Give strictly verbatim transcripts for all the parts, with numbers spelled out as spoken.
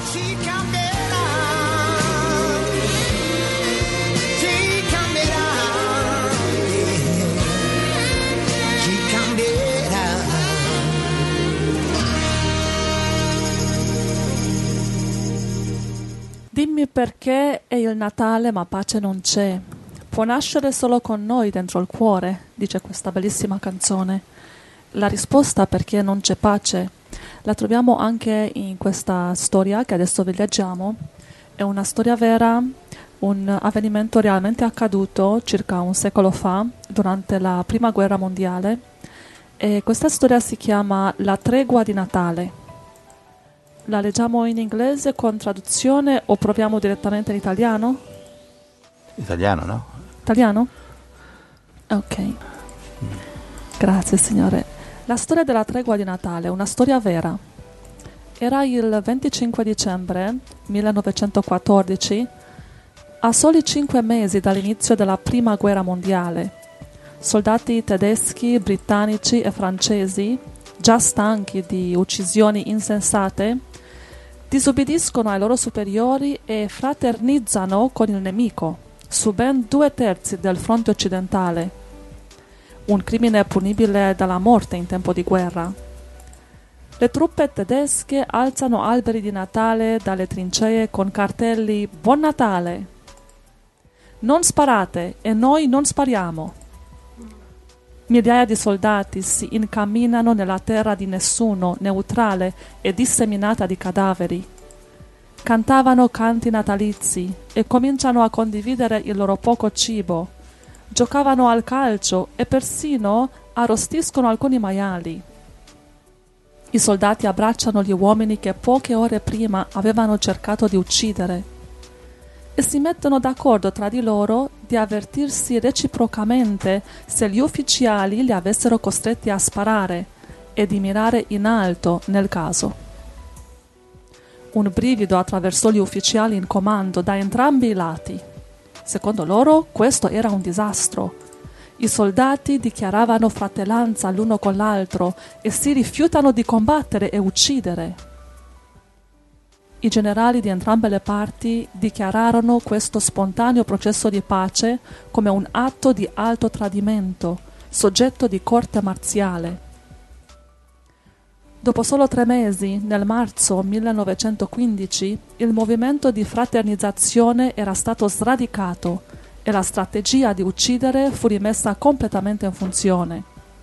ci cambierà, ci cambierà, ci cambierà. Dimmi perché è il Natale ma pace non c'è. Può nascere solo con noi dentro il cuore, dice questa bellissima canzone. La risposta perché non c'è pace la troviamo anche in questa storia che adesso vi leggiamo. È una storia vera, un avvenimento realmente accaduto circa un secolo fa, durante la Prima Guerra Mondiale. E questa storia si chiama La tregua di Natale. La leggiamo in inglese con traduzione o proviamo direttamente in italiano? Italiano, no? Italiano? Ok. Grazie, Signore. La storia della tregua di Natale è una storia vera. Era il venticinque dicembre millenovecentoquattordici, a soli cinque mesi dall'inizio della Prima Guerra Mondiale. Soldati tedeschi, britannici e francesi, già stanchi di uccisioni insensate, disobbediscono ai loro superiori e fraternizzano con il nemico su ben due terzi del fronte occidentale. Un crimine punibile dalla morte in tempo di guerra. Le truppe tedesche alzano alberi di Natale dalle trincee con cartelli «Buon Natale!». Non sparate e noi non spariamo. Migliaia di soldati si incamminano nella terra di nessuno, neutrale e disseminata di cadaveri. Cantavano canti natalizi e cominciano a condividere il loro poco cibo. Giocavano al calcio e persino arrostiscono alcuni maiali. I soldati abbracciano gli uomini che poche ore prima avevano cercato di uccidere e si mettono d'accordo tra di loro di avvertirsi reciprocamente se gli ufficiali li avessero costretti a sparare e di mirare in alto nel caso. Un brivido attraversò gli ufficiali in comando da entrambi i lati. Secondo loro questo era un disastro. I soldati dichiaravano fratellanza l'uno con l'altro e si rifiutano di combattere e uccidere. I generali di entrambe le parti dichiararono questo spontaneo processo di pace come un atto di alto tradimento, soggetto di corte marziale. Dopo solo tre mesi, nel marzo millenovecentoquindici, il movimento di fraternizzazione era stato sradicato e la strategia di uccidere fu rimessa completamente in funzione.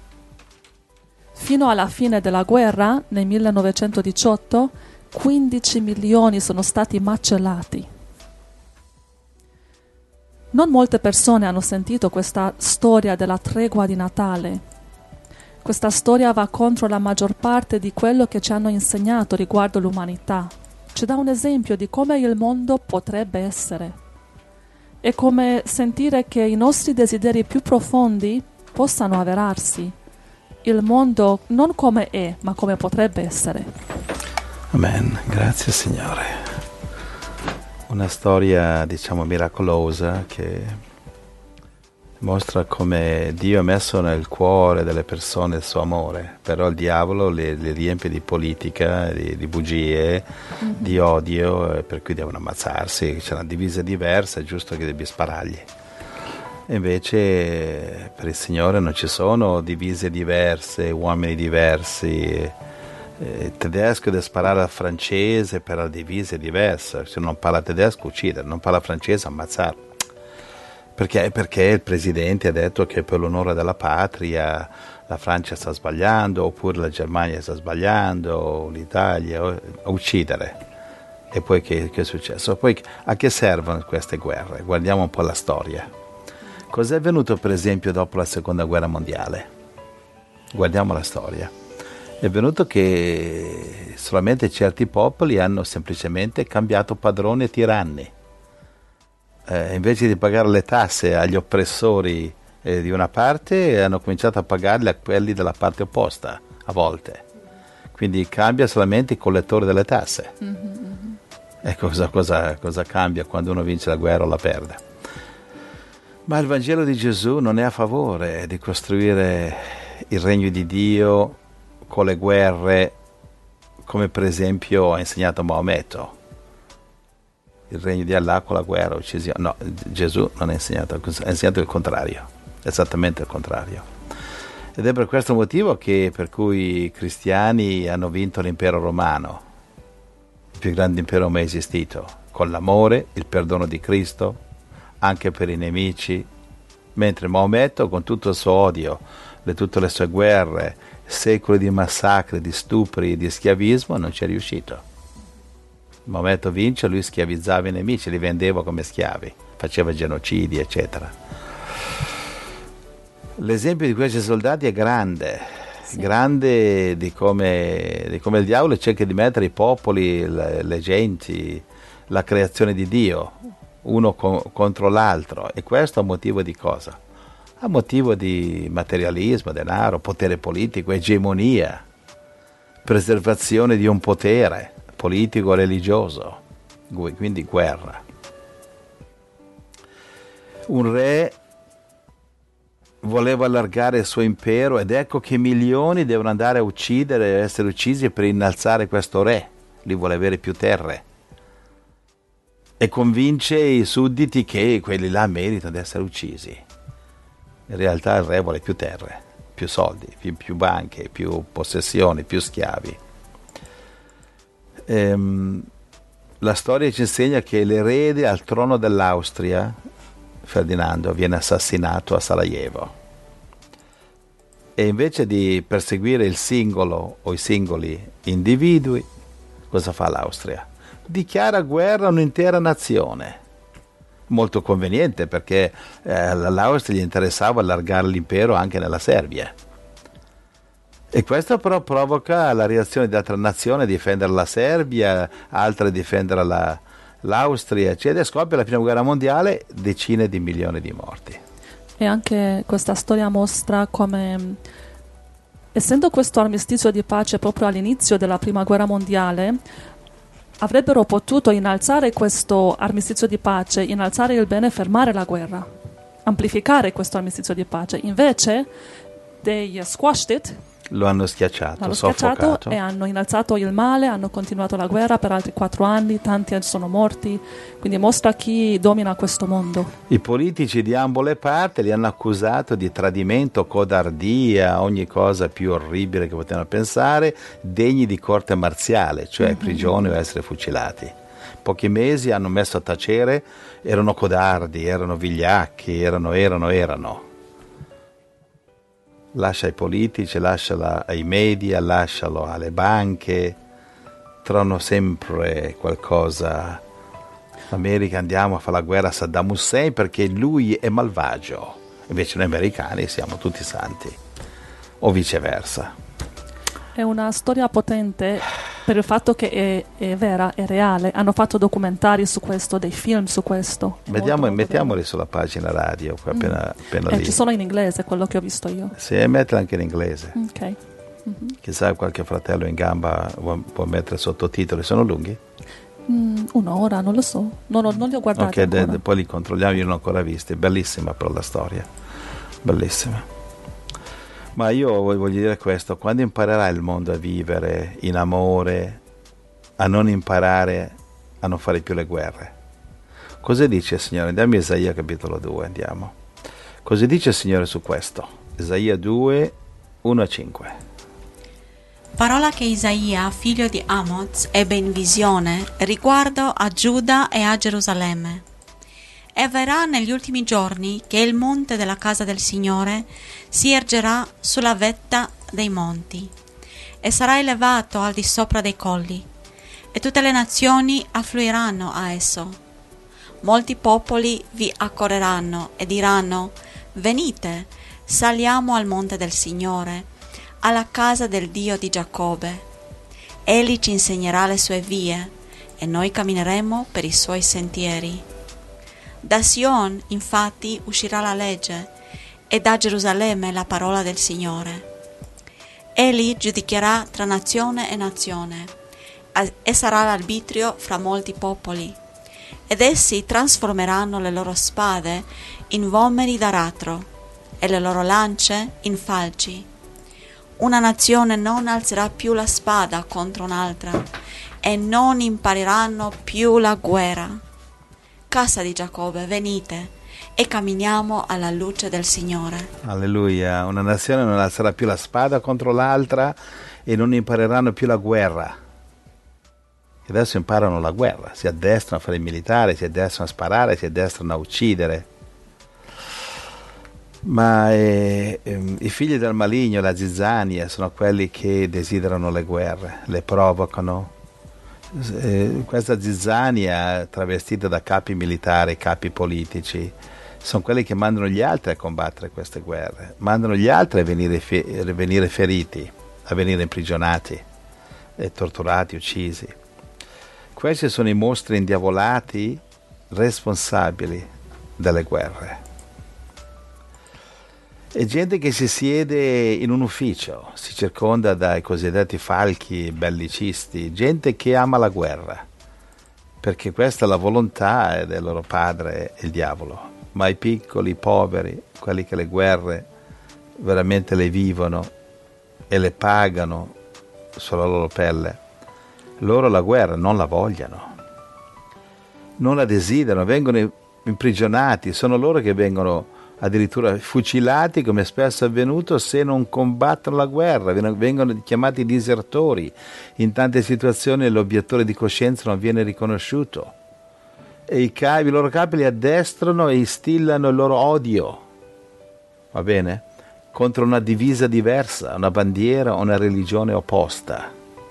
Fino alla fine della guerra, nel millenovecentodiciotto, quindici milioni sono stati macellati. Non molte persone hanno sentito questa storia della tregua di Natale. Questa storia va contro la maggior parte di quello che ci hanno insegnato riguardo l'umanità. Ci dà un esempio di come il mondo potrebbe essere. È come sentire che i nostri desideri più profondi possano avverarsi. Il mondo non come è, ma come potrebbe essere. Amen, grazie Signore. Una storia, diciamo, miracolosa che mostra come Dio ha messo nel cuore delle persone il suo amore, però il diavolo le, le riempie di politica, di, di bugie, mm-hmm. di odio, per cui devono ammazzarsi, c'è una divisa diversa, è giusto che devi sparargli. E invece per il Signore non ci sono divise diverse, uomini diversi. Il tedesco deve sparare al francese per la divisa diversa, se non parla tedesco uccidere, non parla francese ammazzarlo. Perché? Perché il presidente ha detto che per l'onore della patria la Francia sta sbagliando, oppure la Germania sta sbagliando, l'Italia, a uccidere. E poi che, che è successo? Poi a che servono queste guerre? Guardiamo un po' la storia. Cos'è avvenuto per esempio dopo la seconda guerra mondiale? Guardiamo la storia. È avvenuto che solamente certi popoli hanno semplicemente cambiato padroni e tiranni. Eh, invece di pagare le tasse agli oppressori eh, di una parte, hanno cominciato a pagarle a quelli della parte opposta, a volte. Quindi cambia solamente il collettore delle tasse. Mm-hmm. E cosa, cosa, cosa cambia quando uno vince la guerra o la perde? Ma il Vangelo di Gesù non è a favore di costruire il regno di Dio con le guerre, come per esempio ha insegnato Maometto. il regno di Allah con la guerra, uccisione. No, Gesù non ha insegnato, ha insegnato il contrario, esattamente il contrario. Ed è per questo motivo che per cui i cristiani hanno vinto l'impero romano, il più grande impero mai esistito, con l'amore, il perdono di Cristo, anche per i nemici, mentre Maometto, con tutto il suo odio, le, tutte le sue guerre, secoli di massacri, di stupri, di schiavismo, non ci è riuscito. Maometto vince, lui schiavizzava i nemici, li vendeva come schiavi, faceva genocidi, eccetera. L'esempio di questi soldati è grande, sì. grande di come, di come il diavolo cerca di mettere i popoli, le, le genti, la creazione di Dio, uno co- contro l'altro. E questo a motivo di cosa? A motivo di materialismo, denaro, potere politico, egemonia, preservazione di un potere politico religioso, quindi guerra. Un re voleva allargare il suo impero ed ecco che milioni devono andare a uccidere, essere uccisi per innalzare questo re. Lui vuole avere più terre e convince i sudditi che quelli là meritano di essere uccisi. In realtà il re vuole più terre, più soldi, più, più banche, più possessioni, più schiavi. Ehm, la storia ci insegna che l'erede al trono dell'Austria, Ferdinando, viene assassinato a Sarajevo e invece di perseguire il singolo o i singoli individui, cosa fa l'Austria? Dichiara guerra a un'intera nazione. Molto conveniente perché eh, all'Austria gli interessava allargare l'impero anche nella Serbia. E questo però provoca la reazione di altre nazioni a difendere la Serbia, altre a difendere la, l'Austria, eccetera. Scoppia la prima guerra mondiale, decine di milioni di morti. E anche questa storia mostra come, essendo questo armistizio di pace proprio all'inizio della prima guerra mondiale, avrebbero potuto innalzare questo armistizio di pace, innalzare il bene e fermare la guerra, amplificare questo armistizio di pace. Invece, they squashed it, lo hanno schiacciato, l'hanno soffocato. schiacciato e hanno innalzato il male, hanno continuato la guerra per altri quattro anni, tanti sono morti, quindi mostra chi domina questo mondo. I politici di ambo le parti li hanno accusato di tradimento, codardia, ogni cosa più orribile che potevano pensare, degni di corte marziale, cioè mm-hmm. prigione o essere fucilati. Pochi mesi hanno messo a tacere, erano codardi, erano vigliacchi, erano, erano, erano. Lascia ai politici, lasciala ai media, lascialo alle banche, trovano sempre qualcosa. L'America, andiamo a fare la guerra a Saddam Hussein perché lui è malvagio, invece noi americani siamo tutti santi, o viceversa. È una storia potente per il fatto che è, è vera, è reale. Hanno fatto documentari su questo, dei film su questo. Vediamo, molto, mettiamoli molto sulla pagina radio, qua appena, mm. appena eh, lì. Ci sono in inglese, quello che ho visto io. Sì, e mettila anche in inglese. Ok. Mm-hmm. Chissà, qualche fratello in gamba può, può mettere sottotitoli. Sono lunghi? Mm, un'ora, non lo so. Non, ho, non li ho guardati Ok, de, ancora. de, poi li controlliamo, io non ho ancora visti. Bellissima però la storia. Bellissima. Ma io voglio dire questo, quando imparerà il mondo a vivere in amore, a non imparare a non fare più le guerre? Cosa dice il Signore? Andiamo a Isaia capitolo due, andiamo. Cosa dice il Signore su questo? Isaia due, uno a cinque. Parola che Isaia, figlio di Amoz, ebbe in visione riguardo a Giuda e a Gerusalemme. E avverrà negli ultimi giorni che il monte della casa del Signore si ergerà sulla vetta dei monti e sarà elevato al di sopra dei colli, e tutte le nazioni affluiranno a esso. Molti popoli vi accorreranno e diranno: venite, saliamo al monte del Signore, alla casa del Dio di Giacobbe. Egli ci insegnerà le sue vie e noi cammineremo per i suoi sentieri. Da Sion, infatti, uscirà la legge, e da Gerusalemme la parola del Signore. Egli giudicherà tra nazione e nazione, e sarà l'arbitrio fra molti popoli, ed essi trasformeranno le loro spade in vomeri d'aratro, e le loro lance in falci. Una nazione non alzerà più la spada contro un'altra, e non impareranno più la guerra. casa di Giacobbe, venite e camminiamo alla luce del Signore. Alleluia. Una nazione non alzerà più la spada contro l'altra e non impareranno più la guerra. Adesso imparano la guerra, si addestrano a fare il militare, si addestrano a sparare, si addestrano a uccidere. Ma eh, eh, i figli del maligno, la zizzania, sono quelli che desiderano le guerre, le provocano. Eh, questa zizzania, travestita da capi militari, capi politici, sono quelli che mandano gli altri a combattere queste guerre, mandano gli altri a venire, fe- a venire feriti, a venire imprigionati, e torturati, uccisi. Questi sono i mostri indiavolati responsabili delle guerre. È gente che si siede in un ufficio, si circonda dai cosiddetti falchi bellicisti, gente che ama la guerra, perché questa è la volontà del loro padre, il diavolo. Ma i piccoli, i poveri, quelli che le guerre veramente le vivono e le pagano sulla loro pelle, loro la guerra non la vogliono, non la desiderano, vengono imprigionati, sono loro che vengono addirittura fucilati, come spesso è avvenuto, se non combattono la guerra, vengono chiamati disertori. In tante situazioni l'obiettore di coscienza non viene riconosciuto e i, capi, i loro capi li addestrano e instillano il loro odio, va bene? Contro una divisa diversa, una bandiera o una religione opposta.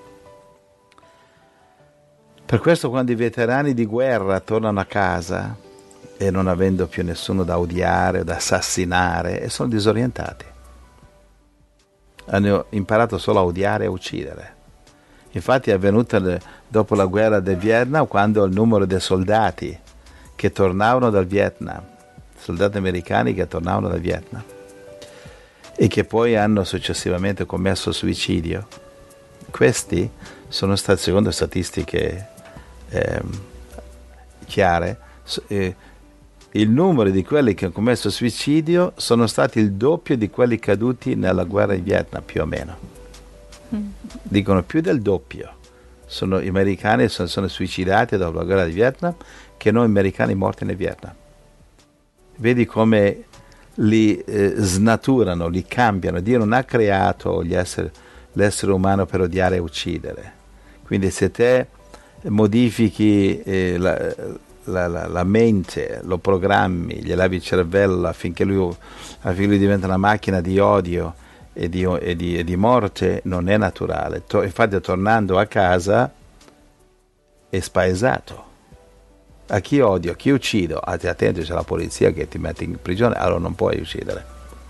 Per questo quando i veterani di guerra tornano a casa e non avendo più nessuno da odiare o da assassinare, e sono disorientati. Hanno imparato solo a odiare e a uccidere. Infatti è avvenuta dopo la guerra del Vietnam, quando il numero dei soldati che tornavano dal Vietnam, soldati americani che tornavano dal Vietnam e che poi hanno successivamente commesso suicidio, questi sono stati, secondo statistiche eh, chiare, eh, il numero di quelli che hanno commesso suicidio sono stati il doppio di quelli caduti nella guerra in Vietnam, più o meno. Mm. Dicono più del doppio. Sono gli americani sono, sono suicidati dopo la guerra di Vietnam che non americani morti nel Vietnam. Vedi come li eh, snaturano, li cambiano. Dio non ha creato gli esseri, l'essere umano per odiare e uccidere. Quindi se te modifichi eh, la, La, la, la mente, lo programmi, gli lavi il cervello affinché lui, affinché lui diventa una macchina di odio e di, e di, e di morte, non è naturale. To, infatti tornando a casa è spaesato. A chi odio, a chi uccido? Ah, ti attenti, c'è la polizia che ti mette in prigione, allora non puoi uccidere.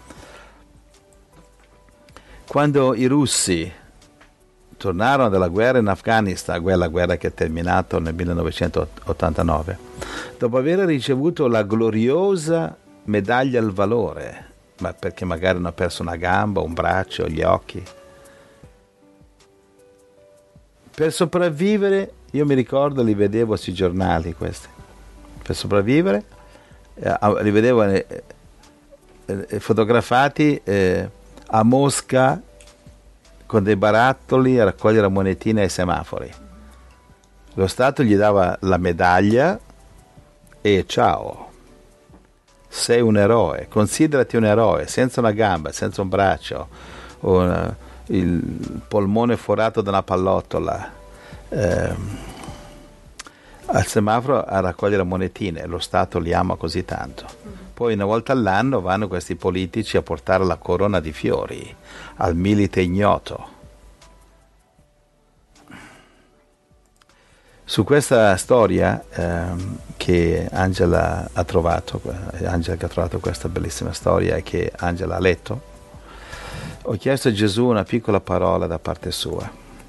Quando i russi tornarono dalla guerra in Afghanistan, quella guerra che è terminata nel millenovecentottantanove, dopo aver ricevuto la gloriosa medaglia al valore, ma perché magari hanno perso una gamba, un braccio, gli occhi, per sopravvivere, io mi ricordo, li vedevo sui giornali questi, per sopravvivere, eh, li vedevo eh, eh, fotografati eh, a Mosca, con dei barattoli a raccogliere monetine ai semafori. Lo Stato gli dava la medaglia e ciao, sei un eroe, considerati un eroe, senza una gamba, senza un braccio, una, il polmone forato da una pallottola, eh, al semaforo a raccogliere monetine. Lo Stato li ama così tanto. Poi una volta all'anno vanno questi politici a portare la corona di fiori al milite ignoto. Su questa storia ehm, che Angela ha trovato, Angela che ha trovato questa bellissima storia e che Angela ha letto, ho chiesto a Gesù una piccola parola da parte sua.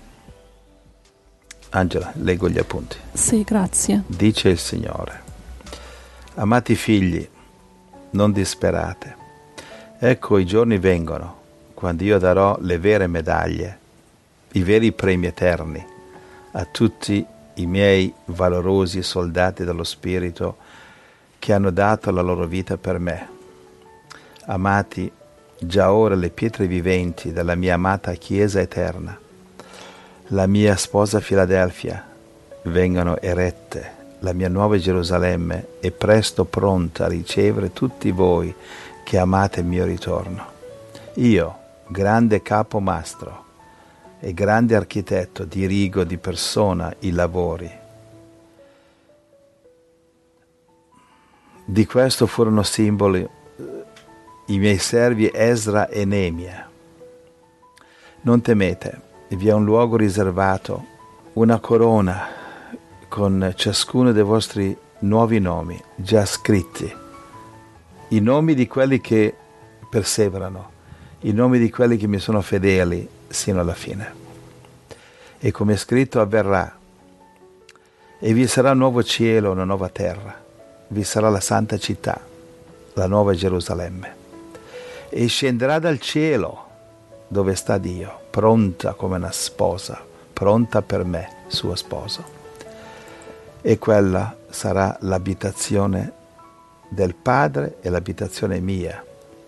Angela, leggo gli appunti. Sì, grazie. Dice il Signore: amati figli, non disperate. Ecco, i giorni vengono quando io darò le vere medaglie, i veri premi eterni a tutti i miei valorosi soldati dello Spirito che hanno dato la loro vita per me. Amati, già ora le pietre viventi della mia amata Chiesa eterna, la mia sposa Filadelfia, vengono erette la mia nuova Gerusalemme è presto pronta a ricevere tutti voi che amate il mio ritorno. Io, grande capo mastro e grande architetto, dirigo di persona i lavori. Di questo furono simboli i miei servi Esra e Neemia. Non temete, vi è un luogo riservato, una corona con ciascuno dei vostri nuovi nomi già scritti, i nomi di quelli che perseverano, i nomi di quelli che mi sono fedeli sino alla fine. E come è scritto avverrà, e vi sarà un nuovo cielo, una nuova terra, vi sarà la santa città, la nuova Gerusalemme, e scenderà dal cielo dove sta Dio, pronta come una sposa, pronta per me, suo sposo. E quella sarà l'abitazione del Padre e l'abitazione mia.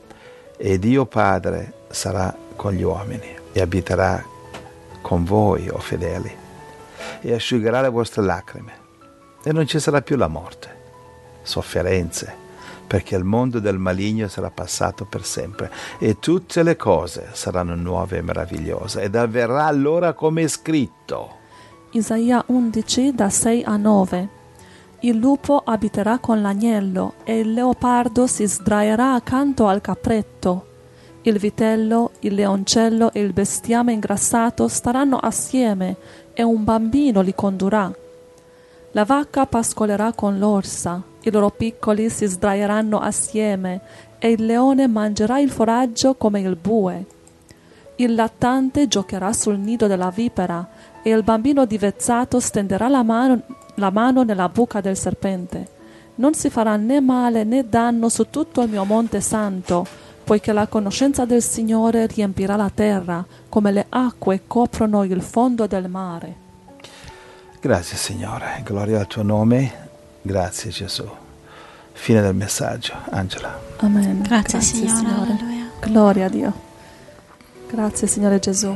E Dio Padre sarà con gli uomini e abiterà con voi, o fedeli, e asciugherà le vostre lacrime. E non ci sarà più la morte, sofferenze, perché il mondo del maligno sarà passato per sempre e tutte le cose saranno nuove e meravigliose. Ed avverrà allora come è scritto. Isaia undici, da sei a nove. Il lupo abiterà con l'agnello e il leopardo si sdraierà accanto al capretto. Il vitello, il leoncello e il bestiame ingrassato staranno assieme e un bambino li condurrà. La vacca pascolerà con l'orsa, i loro piccoli si sdraieranno assieme e il leone mangerà il foraggio come il bue. Il lattante giocherà sul nido della vipera e il bambino divezzato stenderà la mano, la mano nella buca del serpente. Non si farà né male né danno su tutto il mio monte santo, poiché la conoscenza del Signore riempirà la terra, come le acque coprono il fondo del mare. Grazie Signore, gloria al tuo nome, grazie Gesù. Fine del messaggio, Angela. Amen. Grazie, Grazie Signore. Signore. Alleluia. Gloria a Dio. Grazie Signore Gesù.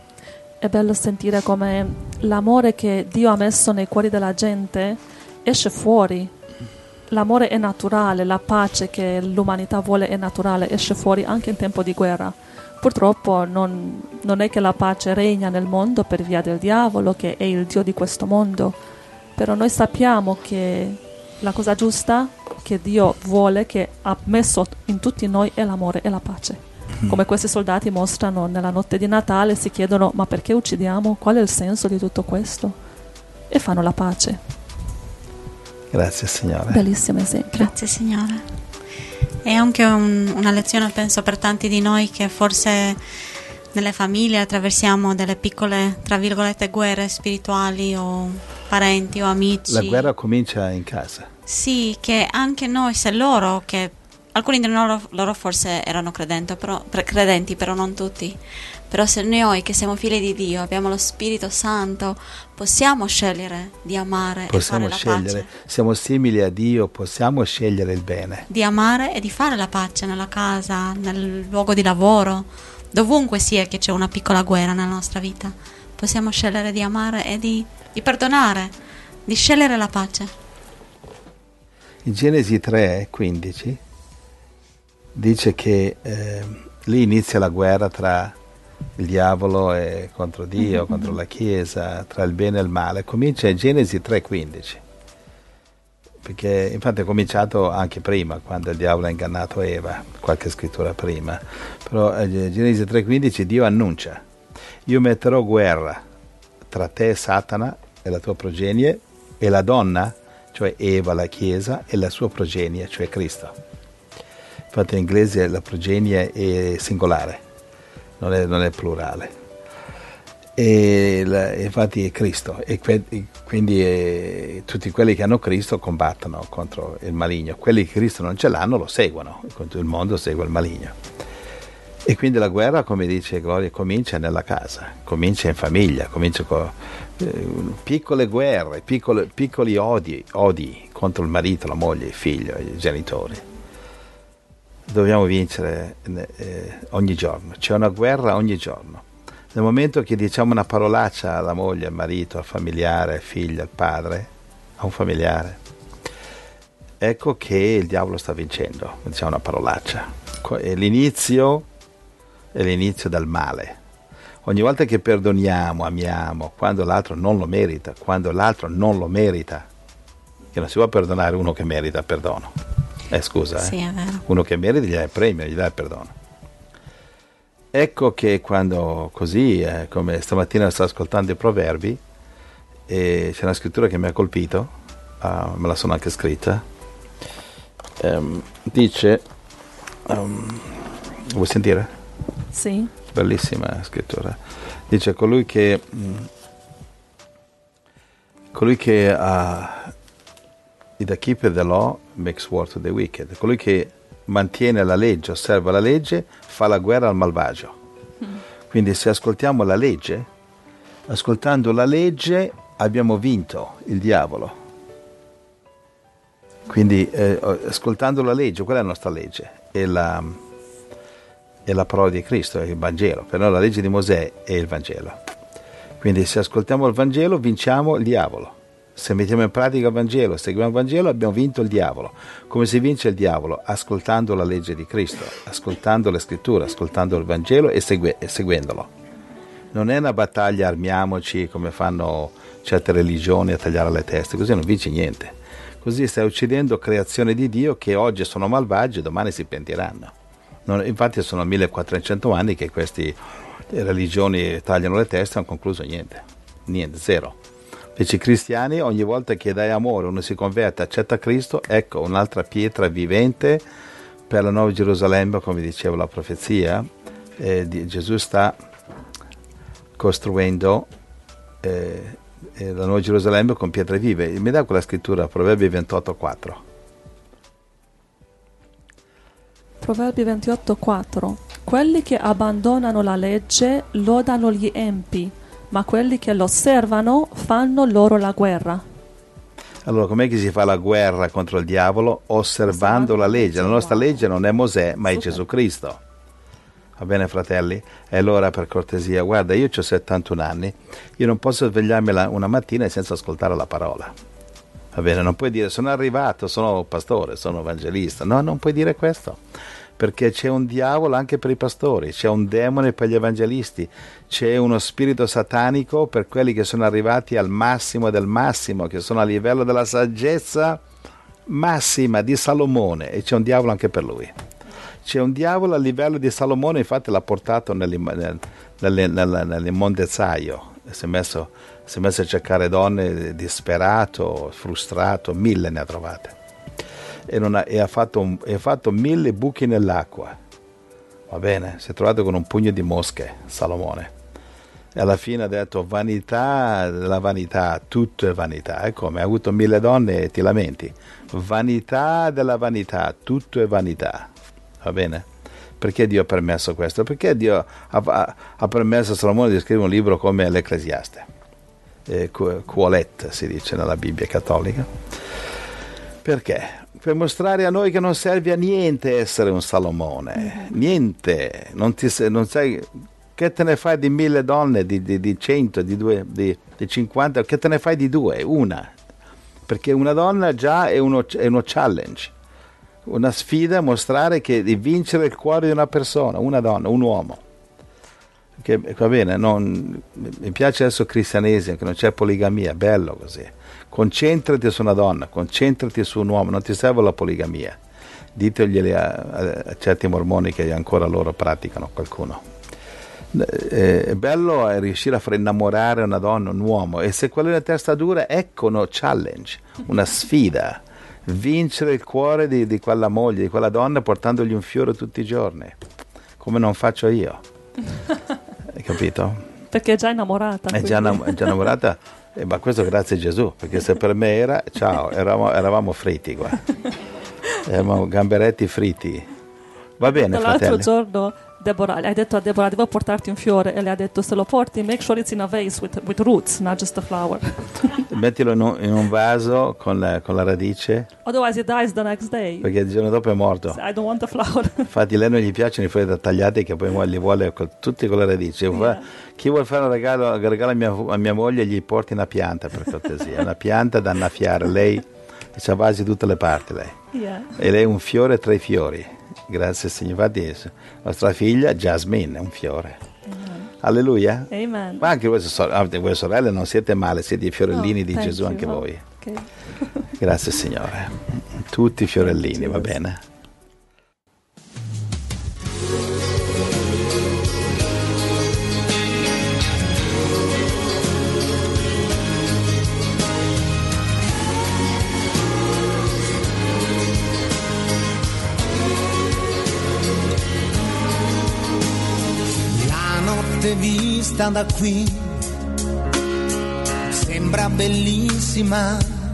È bello sentire come l'amore che Dio ha messo nei cuori della gente esce fuori. L'amore è naturale, la pace che l'umanità vuole è naturale, esce fuori anche in tempo di guerra. Purtroppo non, non è che la pace regna nel mondo per via del diavolo, che è il Dio di questo mondo, però noi sappiamo che la cosa giusta che Dio vuole, che ha messo in tutti noi, è l'amore e la pace. Come questi soldati mostrano nella notte di Natale, si chiedono: ma perché uccidiamo? Qual è il senso di tutto questo? E fanno la pace. Grazie Signore. Bellissimo esempio. Grazie Signore. È anche un, una lezione, penso, per tanti di noi che forse nelle famiglie attraversiamo delle piccole, tra virgolette, guerre spirituali o parenti o amici. La guerra comincia in casa. Sì, che anche noi, se loro, che alcuni di loro, loro forse erano credenti però, credenti, però non tutti. Però se noi che siamo figli di Dio, abbiamo lo Spirito Santo, possiamo scegliere di amare Possiamo e fare la scegliere, pace. siamo simili a Dio, possiamo scegliere il bene. Di amare e di fare la pace nella casa, nel luogo di lavoro, dovunque sia che c'è una piccola guerra nella nostra vita. Possiamo scegliere di amare e di, di perdonare, di scegliere la pace. In Genesi tre quindici dice che eh, lì inizia la guerra tra il diavolo e contro Dio, mm-hmm. contro la Chiesa, tra il bene e il male. Comincia in Genesi tre quindici, perché infatti è cominciato anche prima, quando il diavolo ha ingannato Eva, qualche scrittura prima, però in Genesi tre quindici Dio annuncia: io metterò guerra tra te, Satana, e la tua progenie, e la donna, cioè Eva, la Chiesa, e la sua progenie, cioè Cristo. Infatti in inglese la progenie è singolare, non è, non è plurale, e la, infatti è Cristo, e que, quindi è, tutti quelli che hanno Cristo combattono contro il maligno, quelli che Cristo non ce l'hanno lo seguono, il mondo segue il maligno. E quindi la guerra, come dice Gloria, comincia nella casa, comincia in famiglia, comincia con eh, piccole guerre, piccole, piccoli odi, odi contro il marito, la moglie, il figlio, i genitori. Dobbiamo vincere eh, ogni giorno, c'è una guerra ogni giorno. Nel momento che diciamo una parolaccia alla moglie, al marito, al familiare, al figlio, al padre, a un familiare. Ecco che il diavolo sta vincendo, diciamo una parolaccia. È l'inizio, è l'inizio del male. Ogni volta che perdoniamo, amiamo, quando l'altro non lo merita, quando l'altro non lo merita, che non si può perdonare uno che merita perdono. Eh scusa, Sì, eh. è vero. Uno che merita gli dà il premio, gli dà il perdono. Ecco che quando così, eh, come stamattina sto ascoltando i proverbi, e c'è una scrittura che mi ha colpito, uh, me la sono anche scritta, um, dice, um, vuoi sentire? Sì. Bellissima scrittura. Dice colui che mh, colui che ha uh, the keeper the law makes war to the wicked. Colui che mantiene la legge, osserva la legge, fa la guerra al malvagio. Mm. Quindi se ascoltiamo la legge, ascoltando la legge abbiamo vinto il diavolo. Quindi eh, ascoltando la legge, qual è la nostra legge? È la, è la parola di Cristo, è il Vangelo. Per noi la legge di Mosè è il Vangelo. Quindi se ascoltiamo il Vangelo vinciamo il diavolo. Se mettiamo in pratica il Vangelo, seguiamo il Vangelo, abbiamo vinto il diavolo. Come si vince il diavolo? Ascoltando la legge di Cristo, ascoltando le scritture, ascoltando il Vangelo e, segue, e seguendolo. Non è una battaglia, armiamoci come fanno certe religioni a tagliare le teste, così non vinci niente. Così stai uccidendo creazione di Dio che oggi sono malvagi e domani si pentiranno. Non, infatti sono millequattrocento anni che queste religioni tagliano le teste e hanno concluso niente, niente, zero. Invece i cristiani, ogni volta che dai amore, uno si converte, accetta Cristo, ecco un'altra pietra vivente per la nuova Gerusalemme, come diceva la profezia. Eh, di, Gesù sta costruendo eh, eh, la nuova Gerusalemme con pietre vive. Mi dà quella scrittura, Proverbi ventotto quattro. Proverbi ventotto quattro. Quelli che abbandonano la legge lodano gli empi, ma quelli che lo osservano fanno loro la guerra. Allora, com'è che si fa la guerra contro il diavolo? Osservando la legge. La nostra legge non è Mosè, ma è Gesù Cristo. Va bene, fratelli? E allora, per cortesia, guarda, io ho settantuno anni, io non posso svegliarmi la, una mattina senza ascoltare la parola. Va bene? Non puoi dire, sono arrivato, sono pastore, sono evangelista. No, non puoi dire questo. Perché c'è un diavolo anche per i pastori, c'è un demone per gli evangelisti, c'è uno spirito satanico per quelli che sono arrivati al massimo del massimo, che sono a livello della saggezza massima di Salomone, e c'è un diavolo anche per lui. C'è un diavolo a livello di Salomone, infatti l'ha portato nell'immondezzaio, si è messo, si è messo a cercare donne, disperato, frustrato, mille ne ha trovate. E, non ha, e, ha fatto un, e ha fatto mille buchi nell'acqua, va bene, si è trovato con un pugno di mosche Salomone, e alla fine ha detto vanità della vanità, tutto è vanità. E come? Ha avuto mille donne e ti lamenti? Vanità della vanità, tutto è vanità, va bene? Perché Dio ha permesso questo? Perché Dio ha, ha, ha permesso a Salomone di scrivere un libro come l'Ecclesiaste, eh, Quolet si dice nella Bibbia cattolica. Perché? Per mostrare a noi che non serve a niente essere un Salomone, mm-hmm. niente, non, ti, non sai, che te ne fai di mille donne, di, di, di cento, di, due, di, di cinquanta, che te ne fai di due, una, perché una donna già è uno, è uno challenge, una sfida, mostrare che di vincere il cuore di una persona, una donna, un uomo. Che, va bene, non, mi piace adesso il cristianesimo, che non c'è poligamia, bello così. Concentrati su una donna, concentrati su un uomo, non ti serve la poligamia. Diteglieli a, a, a certi mormoni che ancora loro praticano, qualcuno. Eh, è bello è riuscire a far innamorare una donna, un uomo, e se quello è una testa dura, ecco uno challenge, una sfida. Vincere il cuore di, di quella moglie, di quella donna, portandogli un fiore tutti i giorni, come non faccio io. Hai capito? Perché è già innamorata. È già, è già innamorata, eh, ma questo grazie a Gesù, perché se per me era, ciao, eravamo, eravamo fritti qua, eravamo gamberetti fritti. Va bene, l'altro fratelli. giorno Deborah, hai detto a Deborah devo portarti un fiore e le ha detto se lo porti make sure it's in a vase with, with roots, not just a flower. Mettilo in un, in un vaso con la, con la radice, Otherwise he dies the next day. perché il giorno dopo è morto. I don't want the flower. Infatti a lei non gli piacciono i fiori tagliati, che poi li vuole con, tutti con la radice. Yeah. Chi vuole fare un regalo, un regalo a, mia, a mia moglie, gli porti una pianta, per cortesia, una pianta da annaffiare. Lei ha vasi da tutte le parti, lei. Yeah. E lei è un fiore tra i fiori. Grazie Signore. Infatti nostra figlia Jasmine è un fiore. Amen. Alleluia. Amen. Ma anche voi, sor- voi sorelle non siete male, siete i fiorellini Oh, di thank Gesù you. anche Oh, voi. okay. Grazie Signore. Tutti i fiorellini, va bene? La notte vista da qui sembra bellissima,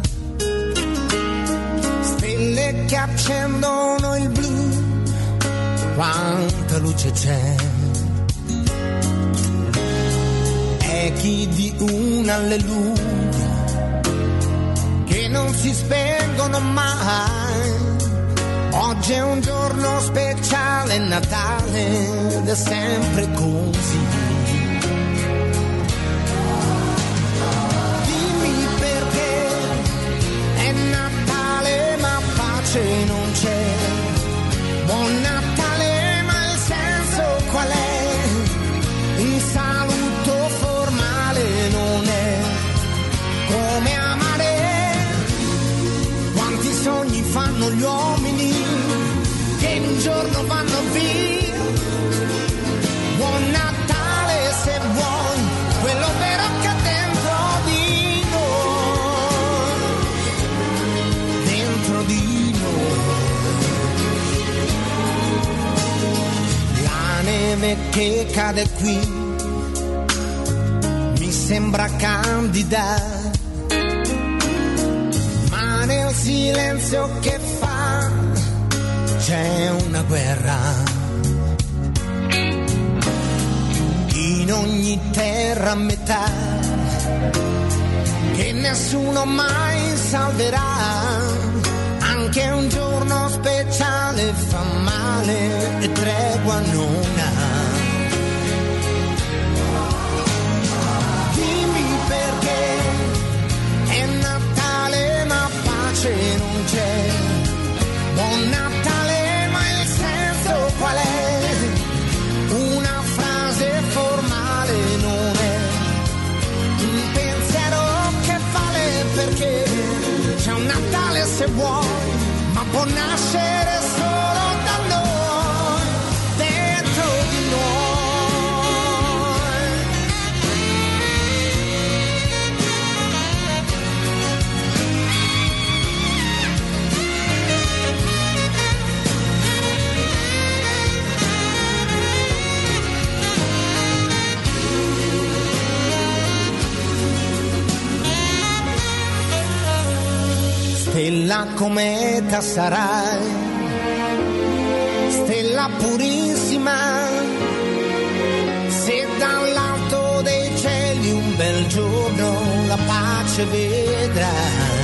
stelle che accendono il blu, quanta luce c'è, echi di un alleluia che non si spengono mai. Oggi è un giorno speciale, Natale, ed è sempre così. Dimmi perché è Natale ma pace non c'è. Buon Natale ma il senso qual è? Un saluto formale non è come amare. Quanti sogni fanno gli uomini che in un giorno vanno via. Buon Natale se vuoi, quello vero che è dentro di noi, dentro di noi. La neve che cade qui mi sembra candida, ma nel silenzio che fa c'è una guerra. In ogni terra a metà che nessuno mai salverà. Anche un giorno speciale fa male e tregua non ha. Dimmi perché è Natale ma pace non c'è. Buon Natale ma il senso qual è? Una frase formale non è, un pensiero che vale perché c'è un Natale se vuoi, ma può nascere solo da noi, dentro di noi. Stella cometa sarai, stella purissima, se dall'alto dei cieli un bel giorno la pace vedrai.